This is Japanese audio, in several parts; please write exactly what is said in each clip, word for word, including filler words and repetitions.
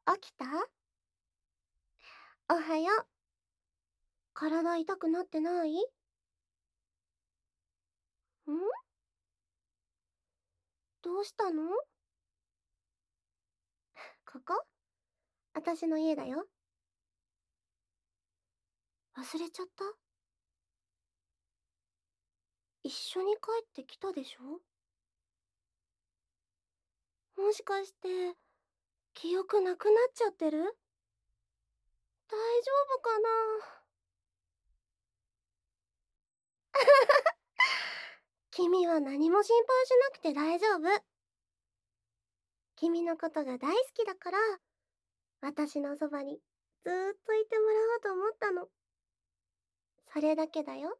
起きた？おはよう。体痛くなってない？ん？どうしたの？ここ？あたしの家だよ。忘れちゃった？一緒に帰ってきたでしょ？もしかして、記憶なくなっちゃってる？大丈夫かな？君は何も心配しなくて大丈夫。君のことが大好きだから、私のそばにずーっといてもらおうと思ったの。それだけだよ。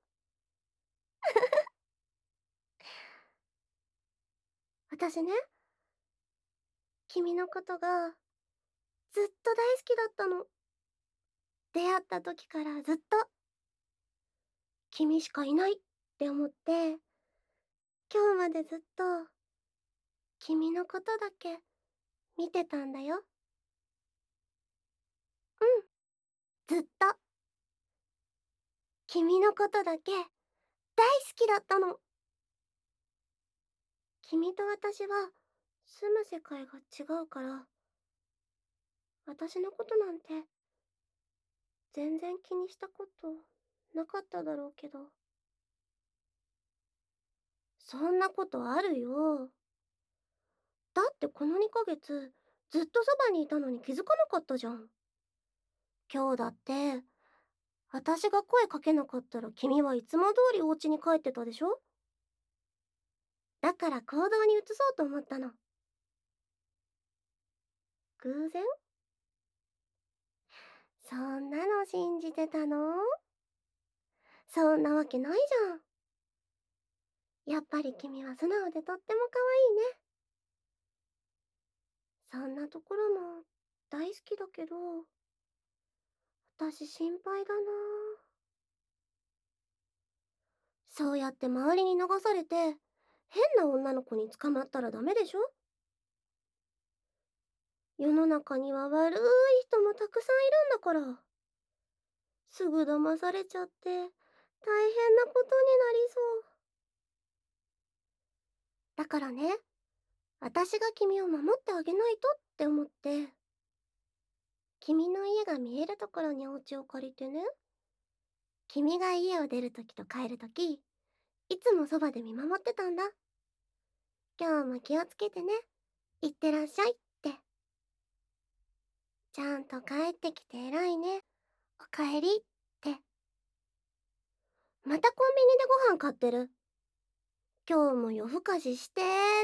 私ね、君のことがずっと大好きだったの。出会った時からずっと君しかいないって思って、今日までずっと君のことだけ見てたんだよ。うん、ずっと君のことだけ大好きだったの。君と私は住む世界が違うから、私のことなんて全然気にしたことなかっただろうけど。そんなことあるよ。だってこのにかげつずっとそばにいたのに気づかなかったじゃん。今日だって私が声かけなかったら君はいつも通りお家に帰ってたでしょ？だから行動に移そうと思ったの。偶然？そんなの信じてたの？そんなわけないじゃん。やっぱり君は素直でとっても可愛いね。そんなところも大好きだけど、私心配だな。そうやって周りに流されて変な女の子に捕まったらダメでしょ？世の中には悪い人もたくさんいるんだから。すぐ騙されちゃって大変なことになりそう。だからね、私が君を守ってあげないとって思って、君の家が見えるところにお家を借りてね、君が家を出るときと帰るとき、いつもそばで見守ってたんだ。今日も気をつけてね。いってらっしゃいって。ちゃんと帰ってきて偉いね。おかえりって。またコンビニでご飯買ってる。今日も夜更かししてーって。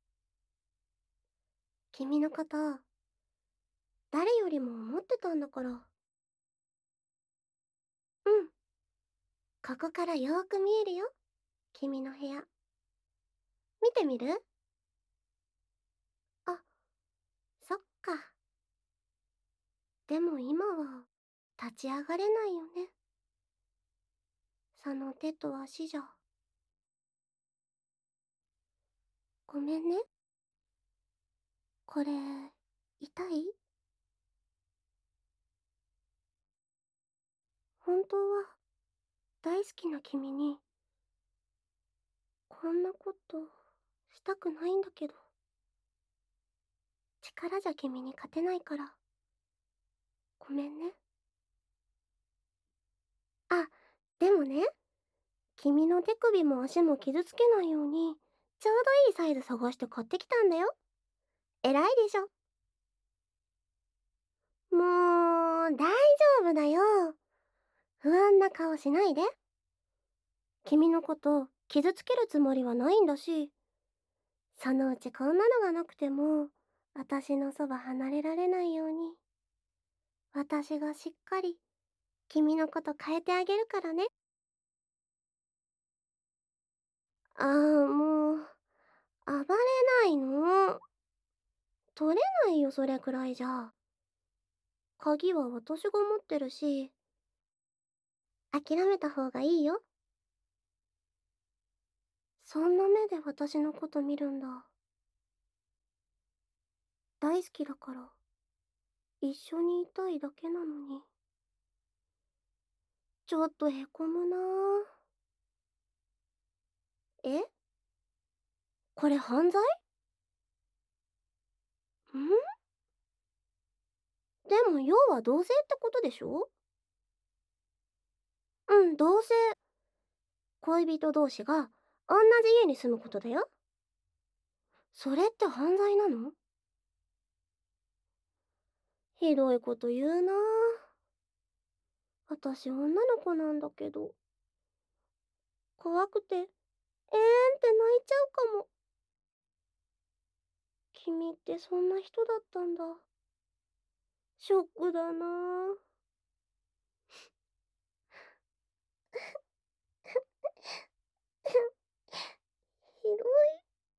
君のこと、誰よりも思ってたんだから。うん。ここからよーく見えるよ。君の部屋。見てみる？あ、そっか。でも今は立ち上がれないよね。その手と足じゃ。ごめんね。これ、痛い？本当は大好きな君にこんなことしたくないんだけど、力じゃ君に勝てないからごめんね。あ、でもね、君の手首も足も傷つけないようにちょうどいいサイズ探して買ってきたんだよ。偉いでしょ？もう大丈夫だよ。不安な顔しないで。君のこと傷つけるつもりはないんだし、そのうちこんなのがなくても私のそば離れられないように、私がしっかり君のこと変えてあげるからね。ああ、もう暴れないの。取れないよ、それくらいじゃ。鍵は私が持ってるし、諦めた方がいいよ。そんな目で私のこと見るんだ。大好きだから。 一緒にいたいだけなのに。ちょっとへこむなぁ。え、これ犯罪？ん、でも要は同棲ってことでしょ？うん、同棲。恋人同士が同じ家に住むことだよ。それって犯罪なの？ひどいこと言うなぁ。私女の子なんだけど。怖くて、えーんって泣いちゃうかも。君ってそんな人だったんだ。ショックだなぁ。ひどい。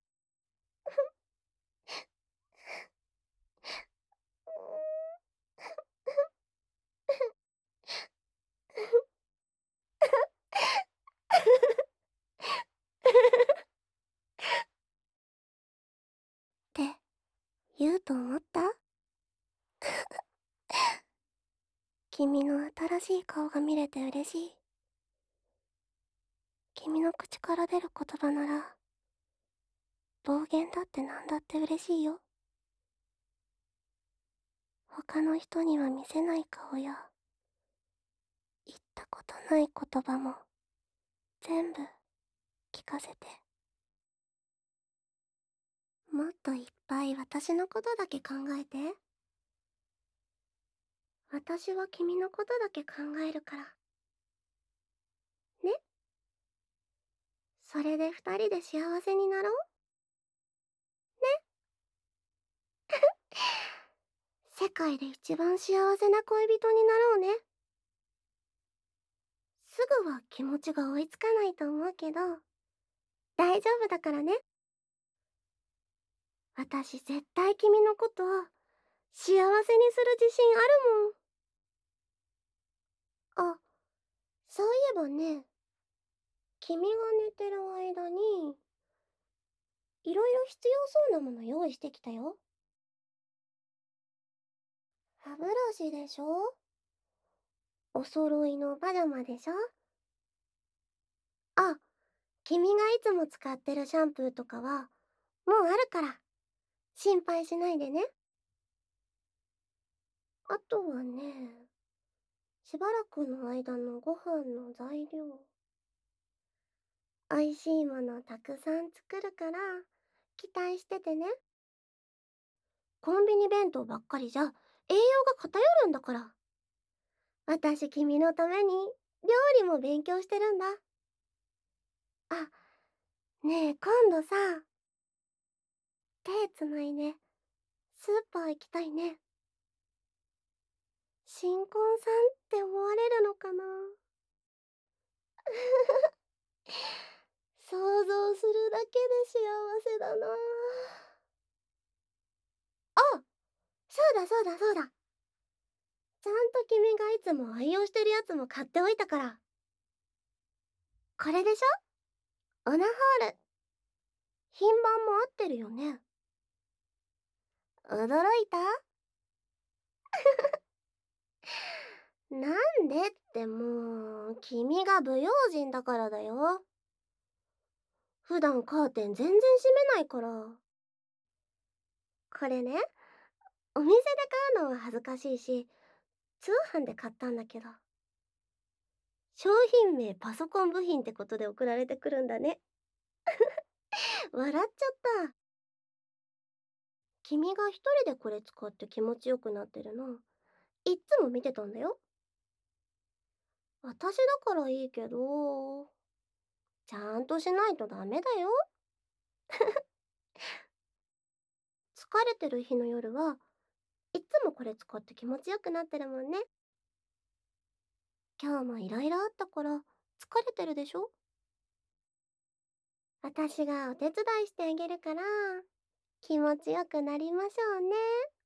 って言うと思った？君の新しい顔が見れて嬉しい。君の口から出る言葉なら、暴言だってなんだって嬉しいよ。他の人には見せない顔や、言ったことない言葉も、全部聞かせて。もっといっぱい私のことだけ考えて。私は君のことだけ考えるから。ね。それで二人で幸せになろう。世界で一番幸せな恋人になろうね。すぐは気持ちが追いつかないと思うけど、大丈夫だからね。私絶対君のこと幸せにする自信あるもん。あ、そういえばね、君が寝てる間に、いろいろ必要そうなもの用意してきたよ。歯ブラシでしょ？お揃いのパジャマでしょ？あ、君がいつも使ってるシャンプーとかは、もうあるから、心配しないでね。あとはね、しばらくの間のご飯の材料。美味しいものたくさん作るから、期待しててね。コンビニ弁当ばっかりじゃ、栄養が偏るんだから。私君のために、料理も勉強してるんだ。あ、ねえ、今度さ、手つないで、スーパー行きたいね。新婚さんって思われるのかな？想像するだけで幸せだな。あ、そうだそうだそうだ。ちゃんと君がいつも愛用してるやつも買っておいたから。これでしょ？オナホール。品番も合ってるよね。驚いた？なんでってもう、君が不用心だからだよ。普段カーテン全然閉めないから。これね、お店で買うのは恥ずかしいし、通販で買ったんだけど。商品名パソコン部品ってことで送られてくるんだね。笑っちゃった。君が一人でこれ使って気持ちよくなってるの、いっつも見てたんだよ。私だからいいけど、ちゃんとしないとダメだよ。疲れてる日の夜はいっつもこれ使って気持ちよくなってるもんね。今日もいろいろあったから疲れてるでしょ？私がお手伝いしてあげるから気持ちよくなりましょうね。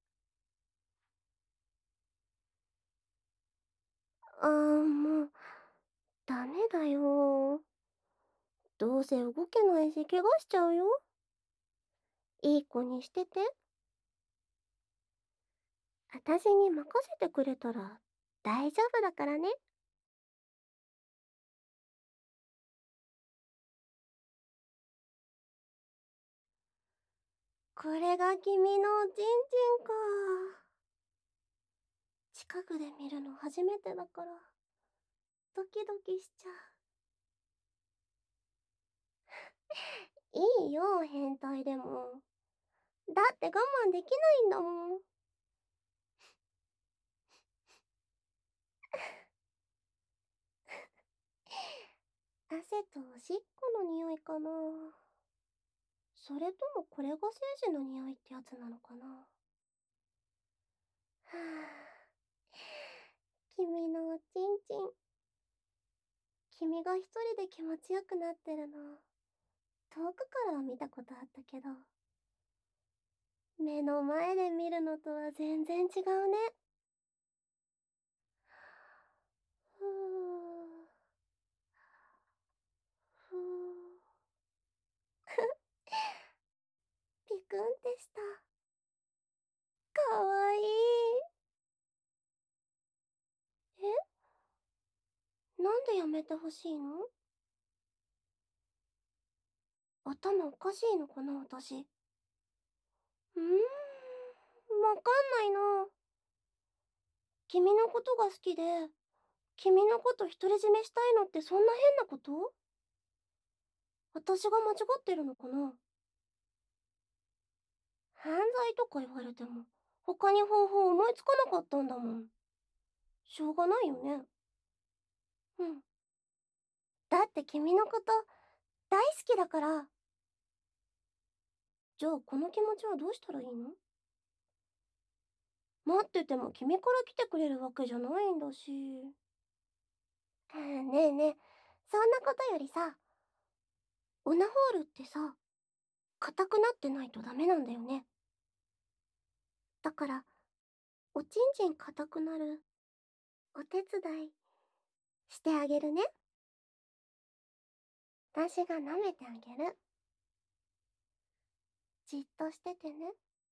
あーもうダメだよ。どうせ動けないし怪我しちゃうよ。いい子にしてて。 私に任せてくれたら大丈夫だからね。これが君のおちんちんか。近くで見るの初めてだから、ドキドキしちゃう。いいよ、変態でも。だって我慢できないんだもん。汗とおしっこの匂いかな。それともこれが精子の匂いってやつなのかな。はあ、君のおちんちん。君が一人で気持ちよくなってるの、遠くからは見たことあったけど、目の前で見るのとは全然違うね。ふう、ふう。ピクンってした。かわいい。え、なんでやめてほしいの？頭おかしいのかな、私。うーん、わかんないな。君のことが好きで、君のこと独り占めしたいのってそんな変なこと？私が間違ってるのかな？犯罪とか言われても、他に方法思いつかなかったんだもん。しょうがないよね。うん。だって君のこと大好きだから。じゃあこの気持ちはどうしたらいいの？待ってても君から来てくれるわけじゃないんだし。ねえねえ、そんなことよりさ、オナホールってさ、硬くなってないとダメなんだよね。だから、おちんちん硬くなるお手伝いしてあげるね。私が舐めてあげる。じっとしててね。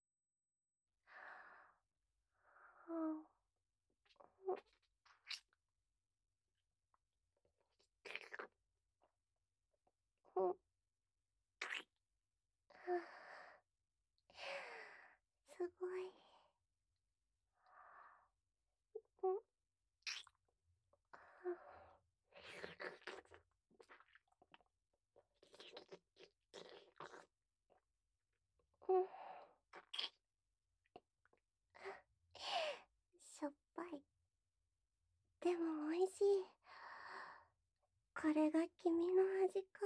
うん。うん。すごい。うん。うん。しょっぱい。でも美味しい。これが君の味か。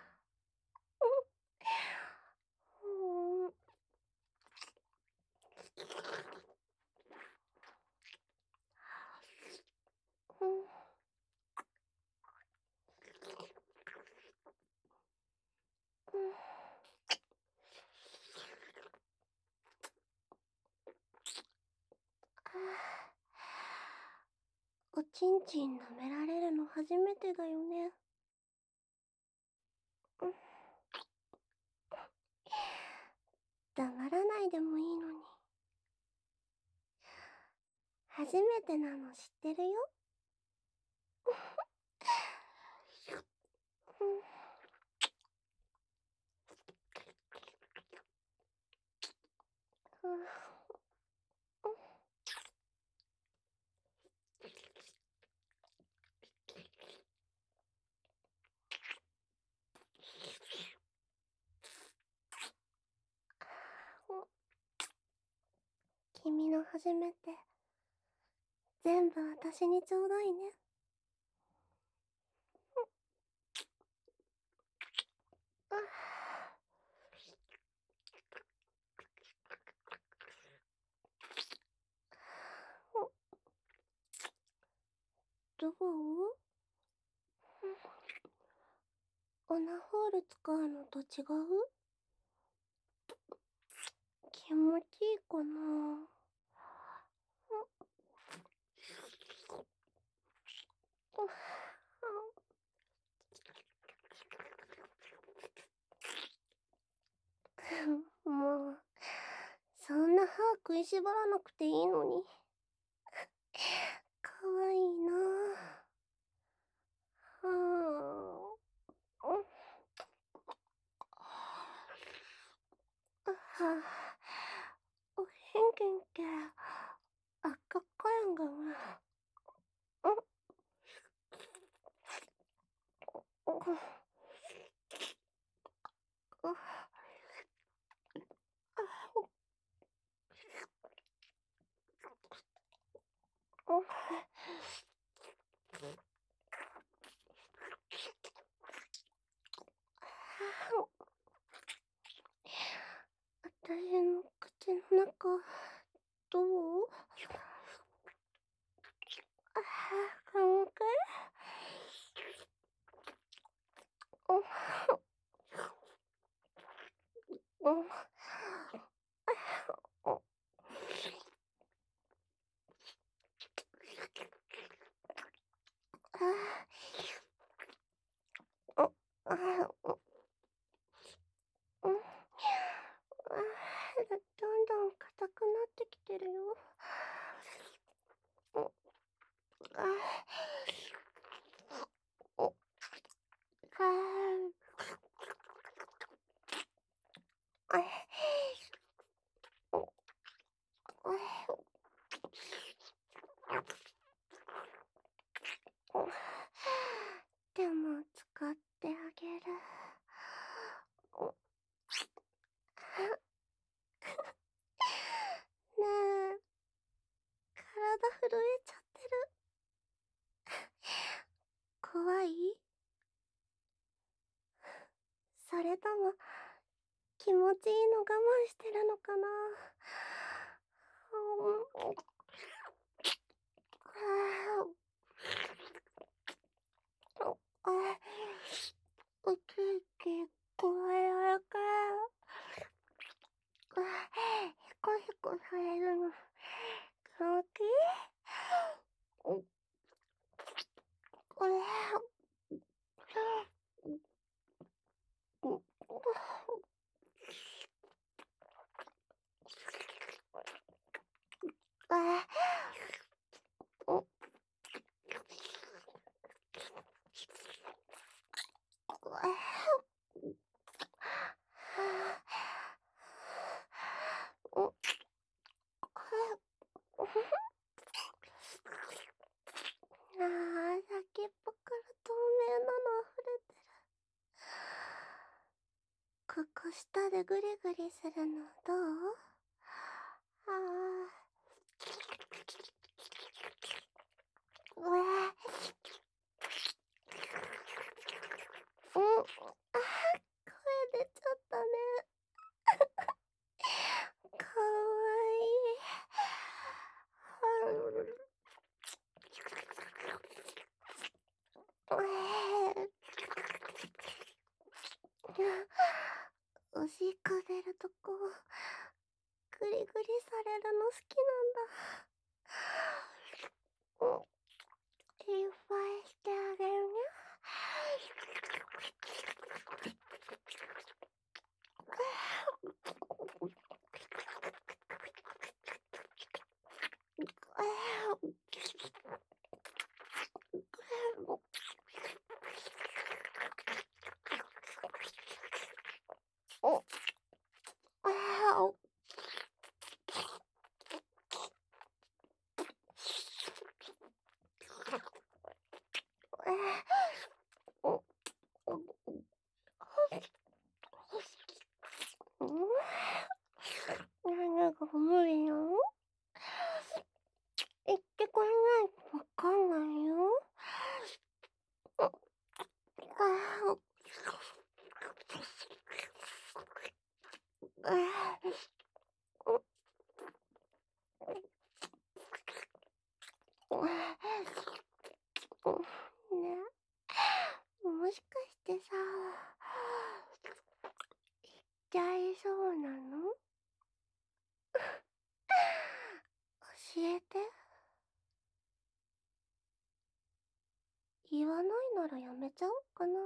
うん。うん。うん。おちんちん舐められるの初めてだよね。うん。黙らないでもいいのに。初めてなの知ってるよ。うん。うん。君の初めて全部私にちょうだいね。どう？オナホール使うのと違う？気持ちいいかな？もう、そんな歯食いしばらなくていいのに。かわいいなぁ。はぁ。うん。はぁ。おへんけんけ、あっかかやんがむ。うん。うん。うん。うん。私の口の中、どう？ああ、寒く？うん。うん。ああ、うああ、うん。ああ、どんどん硬くなってきてるよ。うん。ああ。お、ああ。あ、お、あ、お、でも使ってあげる。お、ねえ、体震えちゃってる。怖い？それとも気持ちいいの我慢してるのかな。うん。ああ、あ、ウキウキ、これやか。あ、ヒコヒコされるの、気持ちいい？うん、これ、うん、あ、うん、うん、ああ、先っぽから透明なの溢れてる。ここ下でグリグリするのどう？ああ、うわあ、うん、ああ、声出ちゃったね。かわいい。うん、おしっこ出るとこ、グリグリされるの好きなんだ。うん、いっぱいしてあげるね。お、あお、お、うん、何が無理なの？言ってくれないとわかんないよ。ああ、ああ、ね、もしかしてさ、言っちゃいそうなの？教えて。言わないならやめちゃおうかな。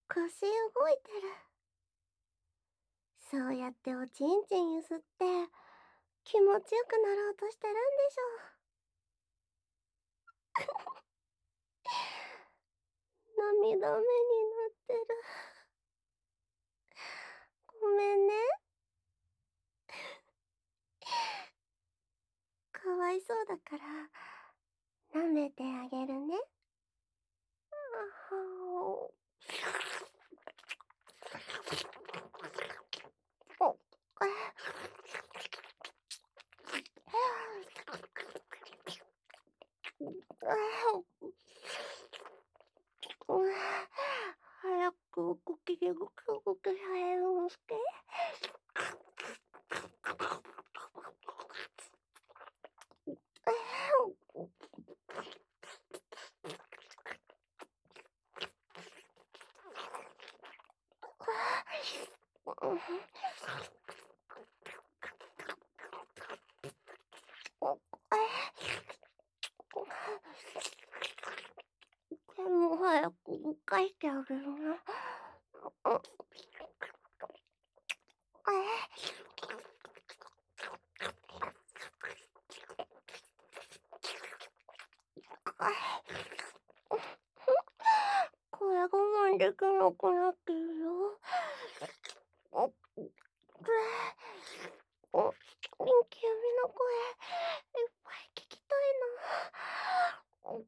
腰動いてる。そうやっておちんちんゆすって気持ちよくなろうとしてるんでしょ。涙目になってる。ごめんね。かわいそうだから舐めてあげるね。あはお。お早くご機嫌ごくごくされるのして。でも早く動かしてあげるな。これ我慢できなくなってるよ。君の声いっぱい聞きたいな。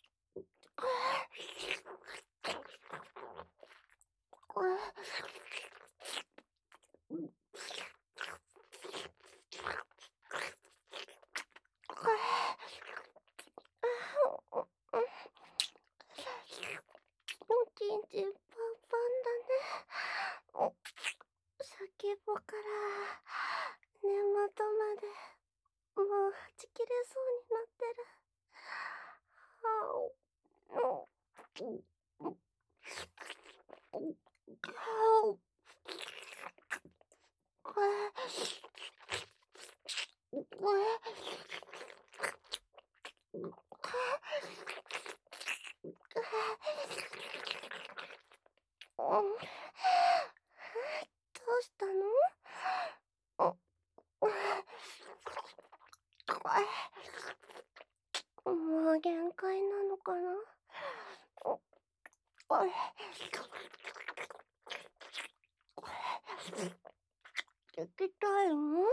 おちんちんパンパンだね。先っぽから根元までもうはち切れそうになってる。はお。どうしたの？もう限界なのかな。聞きたいの？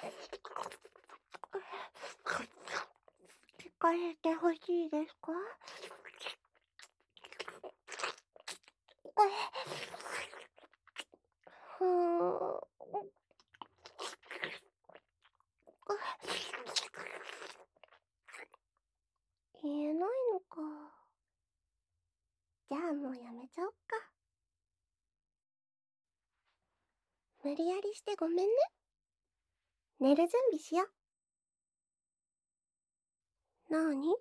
聞かせてほしいですか？ふーん。言えないのか。じゃあもうやめちゃおっか。無理やりしてごめんね。寝る準備しよう。なーに？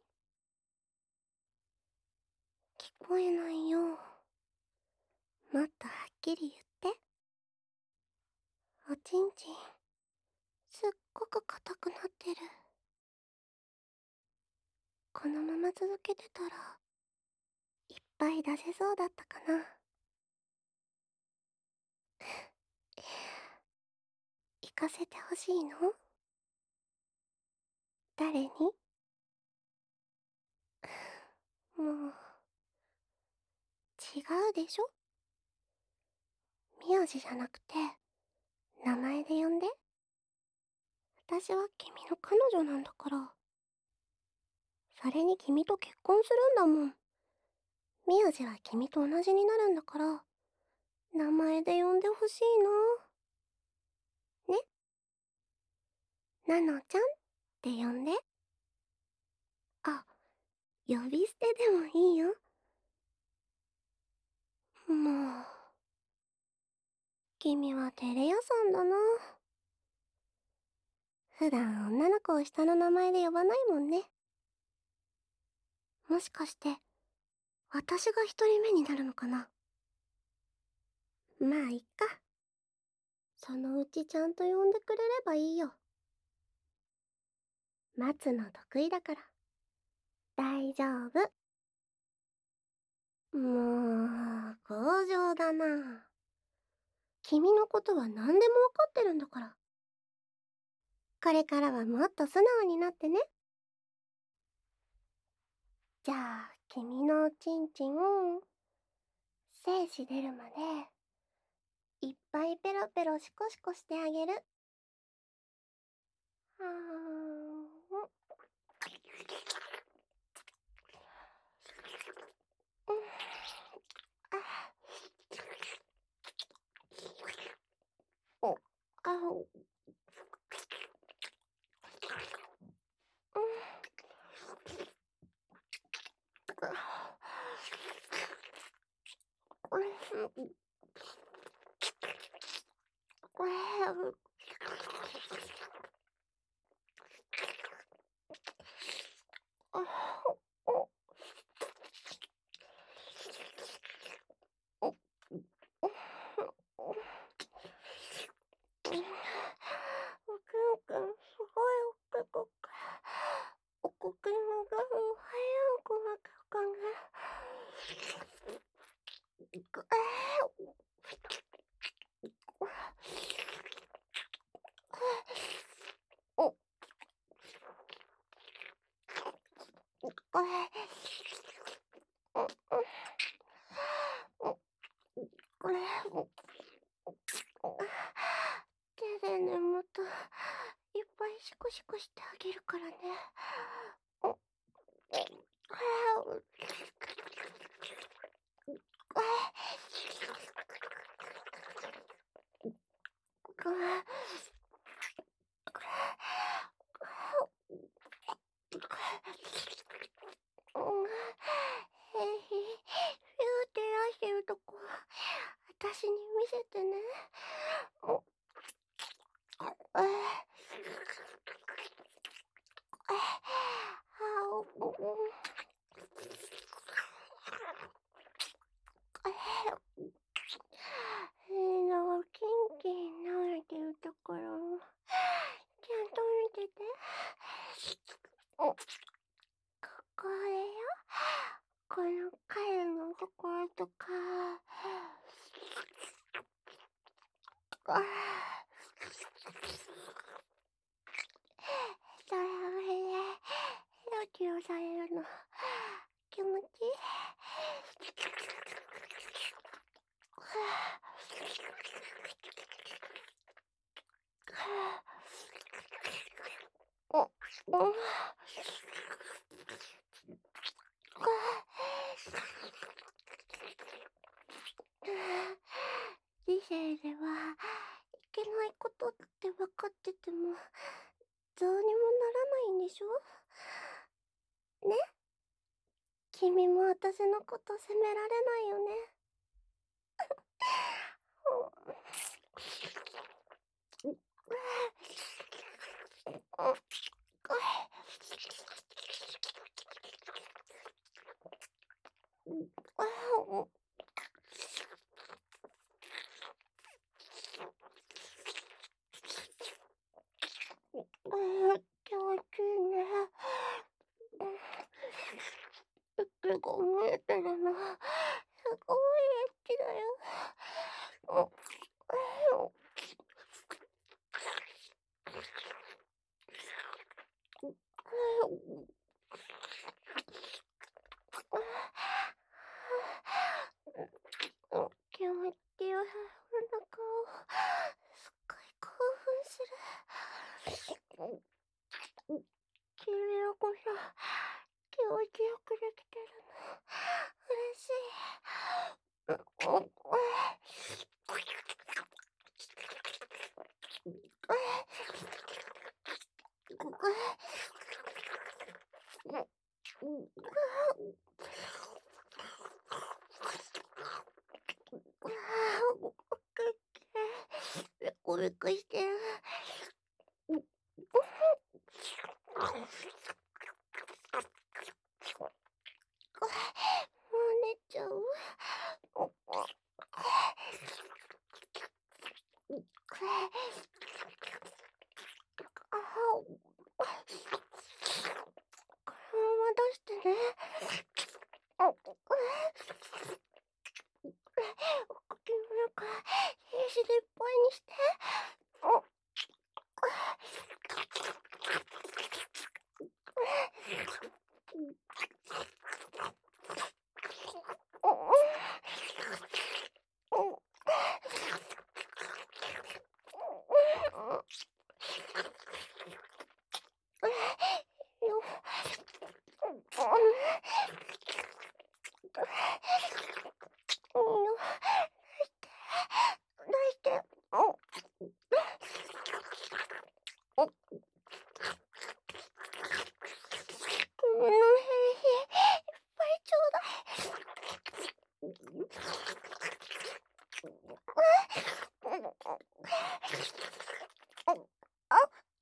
聞こえないよ。もっとはっきり言って。おちんちんすっごく硬くなってる。このまま続けてたらいっぱい出せそうだったかな。行かせてほしいの？誰に？もう違うでしょ。名字じゃなくて名前で呼んで。私は君の彼女なんだから。それに君と結婚するんだもん。名字は君と同じになるんだから名前で呼んでほしいな。ね。なのちゃんって呼んで。あ、呼び捨てでもいいよ。もう君は照れ屋さんだな。普段女の子を下の名前で呼ばないもんね。もしかして私が一人目になるのかな。まあいっか。そのうちちゃんと呼んでくれればいいよ。待つの得意だから大丈夫。もう強情だ君のことは何でもわかってるんだから。これからはもっと素直になってね。じゃあ、君のおちんちん、精子出るまで、いっぱいペロペロシコシコしてあげる。はーん。うん。あ、お、あお。うん。うん。おくんくん、すごいおっきくか。おこくんがおはようこわかかね。お、これ、お、お、これ、手で眠といっぱいシコシコしてあげるからね。お、はへへ、フューって出してるとこ、私に見せてね。お、えあお、お、えー、なんかキンキン慣れてるところ、ちゃんと見てて。お、ここれよ。この彼のところとか。あそれをへれ、ヘロキロされるの。気持ちいい。お、お、理性ではいけないことって分かっててもどうにもならないんでしょね。君も私のこと責められないよね。気持ちいいね。息が見えてるの。すごいエッチだよ。気持ちよさそうな顔。すっごい興奮する。君の子さ、気持ちよくできてるの。嬉しい。ベコベコしてる。もう寝ちゃう。このまま出してね。お口の中、 子でいっぱいにして。お出して。お君のへいへい、いっぱいちょうだい。あ、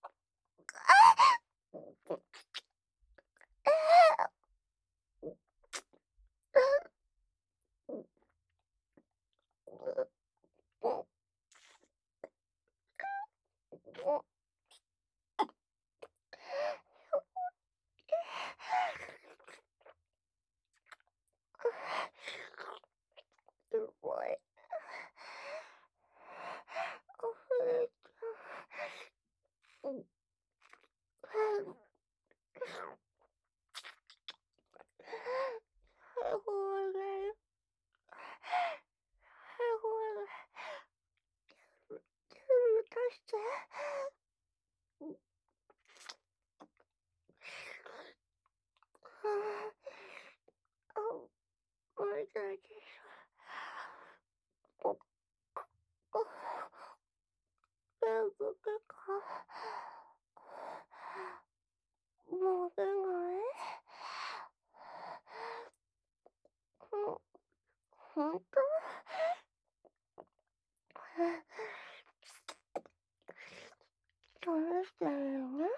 すごい。おふえちゃん。うん。ほれ。ほれ。全部出して。あ、まだでしょ。お、お、全部か。もう出ない？ほほんと？試してみるね。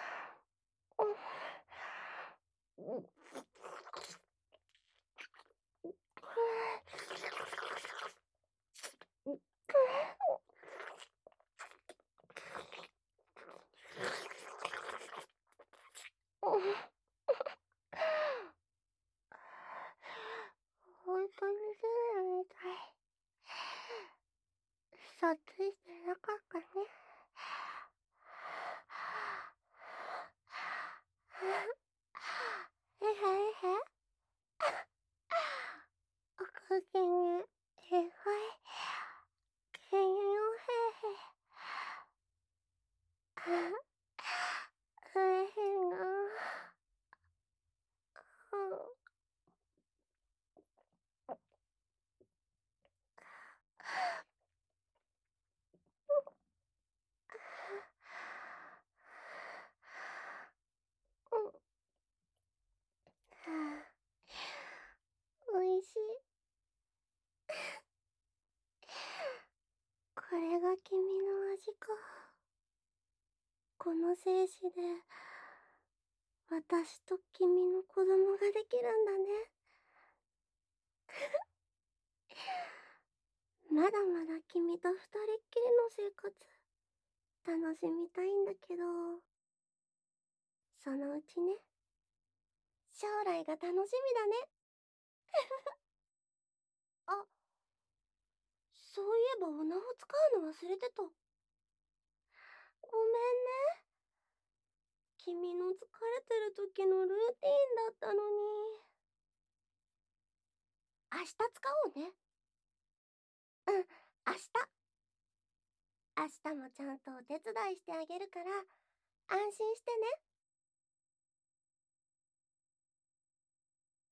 うん。ほんとにズルみたい。嘘ついてなかったね。えへえへ。おかげね。えはい。けんよへへ。ふえへんな。うん。うん。おいしい。これが君の味か。この精子で私と君の子供ができるんだね。まだまだ君と二人っきりの生活楽しみたいんだけど、そのうちね。将来が楽しみだね。あ、そういえばおなを使うの忘れてた。ごめんね。君の疲れてる時のルーティンだったのに。明日使おうね。うん、明日。明日もちゃんとお手伝いしてあげるから安心してね。